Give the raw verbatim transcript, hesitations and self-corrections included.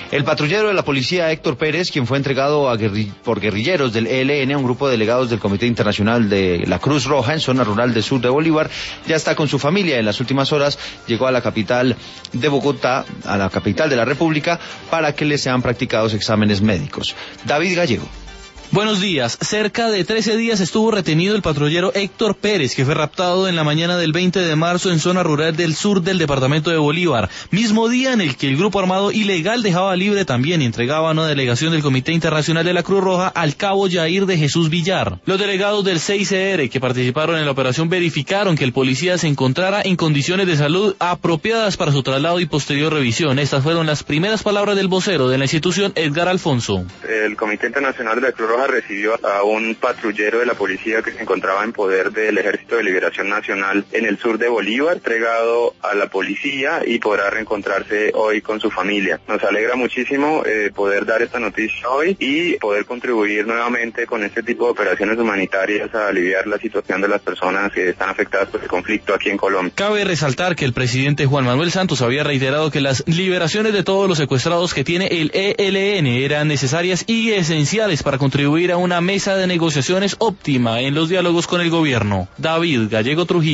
El patrullero de la policía Héctor Pérez, quien fue entregado a guerri- por guerrilleros del E L N a un grupo de delegados del Comité Internacional de la Cruz Roja en zona rural del sur de Bolívar, ya está con su familia. En las últimas horas llegó a la capital de Bogotá, a la capital de la República, para que le sean practicados exámenes médicos. David Gallego. Buenos días. Cerca de trece días estuvo retenido el patrullero Héctor Pérez, que fue raptado en la mañana del veinte de marzo en zona rural del sur del departamento de Bolívar, mismo día en el que el grupo armado ilegal dejaba libre también y entregaba a una delegación del Comité Internacional de la Cruz Roja al cabo Yair de Jesús Villar. Los delegados del C I C R que participaron en la operación verificaron que el policía se encontrara en condiciones de salud apropiadas para su traslado y posterior revisión. Estas fueron las primeras palabras del vocero de la institución, Edgar Alfonso. El Comité Internacional de la Cruz Roja recibió a un patrullero de la policía que se encontraba en poder del Ejército de Liberación Nacional en el sur de Bolívar, entregado a la policía y podrá reencontrarse hoy con su familia. Nos alegra muchísimo eh, poder dar esta noticia hoy y poder contribuir nuevamente con este tipo de operaciones humanitarias a aliviar la situación de las personas que están afectadas por el conflicto aquí en Colombia. Cabe resaltar que el presidente Juan Manuel Santos había reiterado que las liberaciones de todos los secuestrados que tiene el E L N eran necesarias y esenciales para contribuir a una mesa de negociaciones óptima en los diálogos con el gobierno. David Gallego Trujillo.